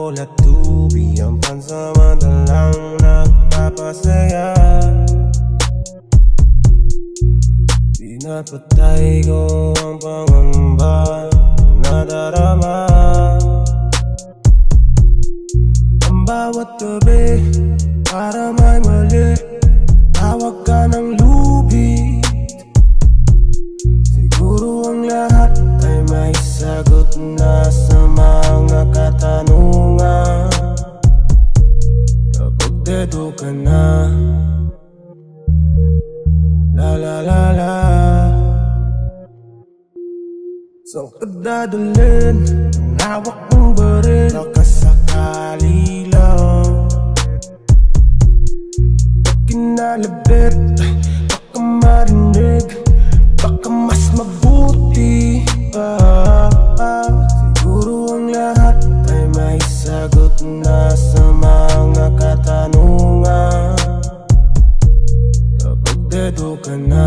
at tubi ang pansamantalang nagpapasaya. Pinapatay ko ang pangamba na darama. Ang bawat gabi para may mali, tawag ka ng lubid. Siguro ang lahat ay may sagot na sa mga katanungan. Kapag dedo ka na, la la la la. Saan ka dadalhin ang hawak mong baril? Baka sakali lang pag kinalabit, baka marinig, baka mas mabuti pa. Siguro ang lahat ay may sagot na sa mga katanungan. Kapag dedo ka na,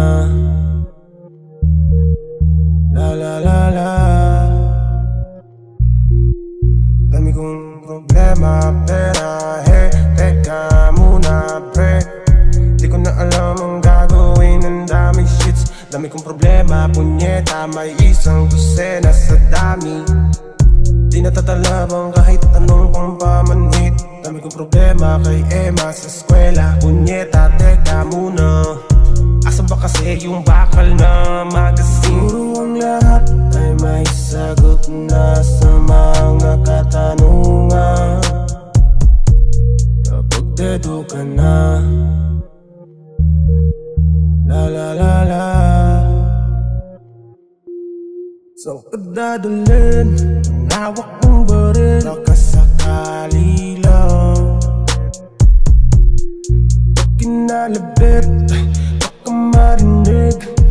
la la la la. Dami kong problema, pera, hey, teka muna pre. Di ko na alam ang gagawin, ang daming shits. Dami kong problema, punyeta, may isang dosena sa dami. Di natatalabang kahit anong pang pamanhit. Dami kong problema kay Emma sa eskwela. Punyeta, teka muna, asan ba kasi yung bakal na magazine? Siguro ang lahat ay may sagot na sa mga katanungan. Kapag dedo ka na, la la la la. Saan ka dadalhin ang hawak mong baril? Baka sakali lang pag kinalabit, baka marinig,